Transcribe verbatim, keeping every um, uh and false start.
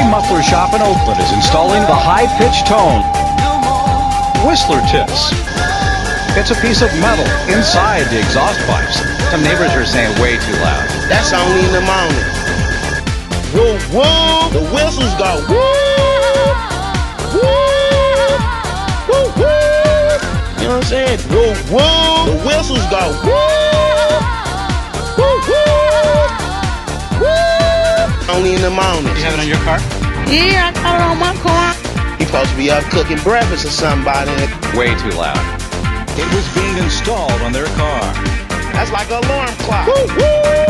muffler shop in Oakland is installing the high-pitched tone Whistler Tips. It's a piece of metal inside the exhaust pipes. Some neighbors are saying way too loud. That's only in the morning. Woo, woo, the whistles go woo, woo, woo, woo. You know what I'm saying? Woo, woo, the whistles go woo, woo, woo, woo. Only in the morning. You have it on your car? Yeah, I got it on my car. He supposed to be up cooking breakfast or something by then. Way too loud. It was being installed on their car. That's like an alarm clock. Woo, woo.